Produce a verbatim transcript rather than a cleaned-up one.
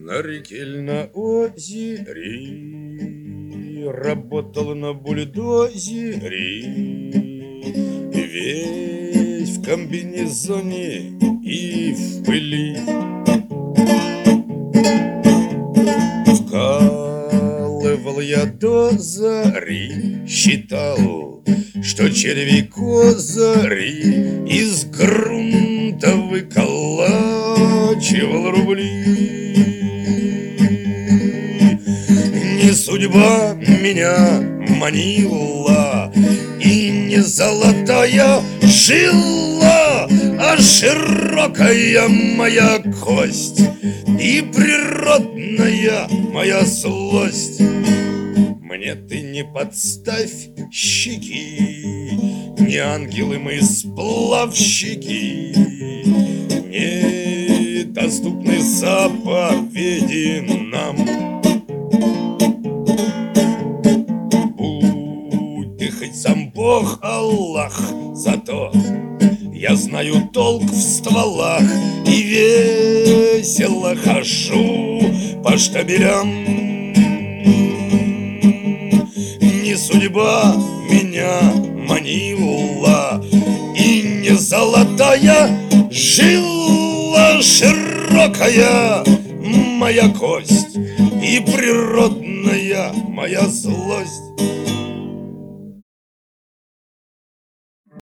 На реке ль на озере работал на бульдозере, весь в комбинезоне и в пыли. Вкалывал я до зари, считал, что черви козыри из грунта выколачивал рубли. Не судьба меня манила, и не золотая жила, а широкая моя кость и природная моя злость. Мне ты не подставь щеки, не ангелы мы сплавщики, недоступны заповеди нам. Будь ты хоть сам Бог Аллах, зато я знаю толк в стволах и весело хожу по штабелям. Не судьба меня манила, и не золотая жила, широкая моя кость и природная моя злость.